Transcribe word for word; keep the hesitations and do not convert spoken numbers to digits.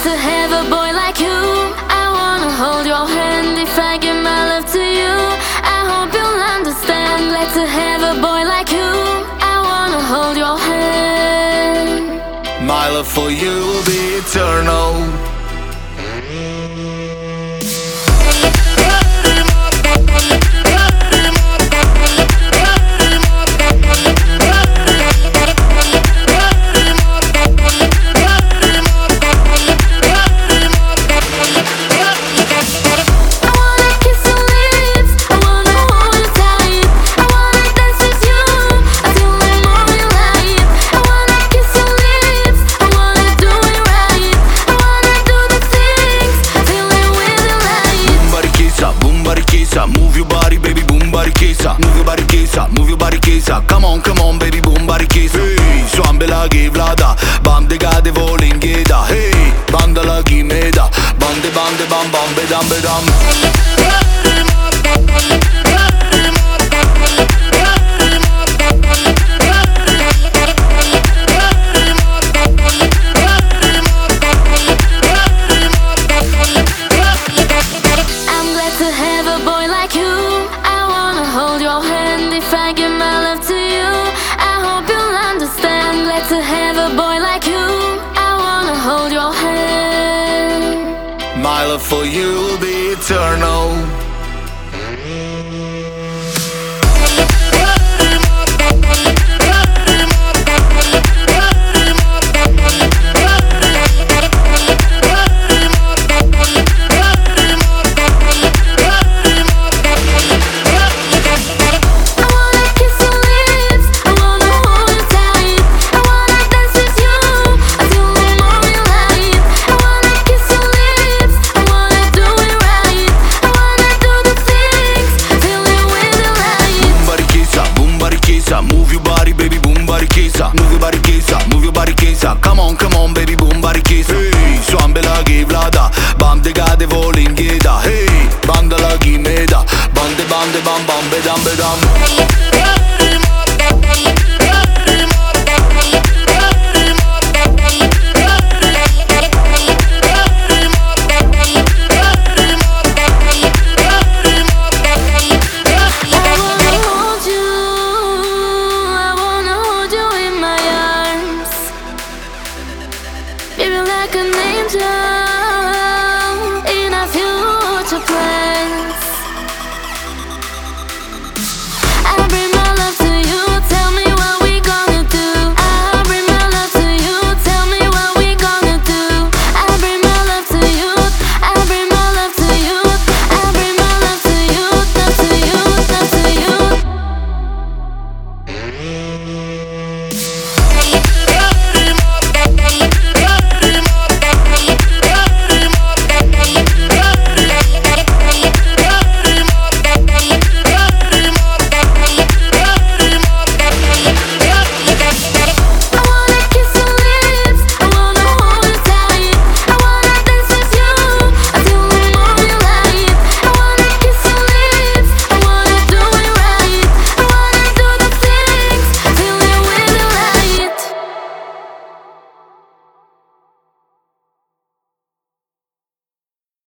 glad to have a boy like you. I wanna hold your hand if I give my love to you. I hope you'll understand. Glad to have a boy like you. I wanna hold your hand. My love for you will be eternal. Move your body, baby, boom, barikisa. Move your body, kisa, move your body, kisa. Come on, come on, baby, boom, barikisa. Hey, soan belagi vlada, bande gade volin geda. Hey, banda lagi meda, bande bande bam bam bedam bedam. If I give my love to you, I hope you'll understand. Glad to have a boy like you. I wanna hold your hand. My love for you will be eternal. Move your body, baby, boom, barikisa. Move your body, kisa, move your body, kisa. Come on, come on, baby, boom, barikisa. Hey, soan belagi vlada, bande gade volin geda. Hey, banda lagi meda, bande bande bam bam bedam bedam.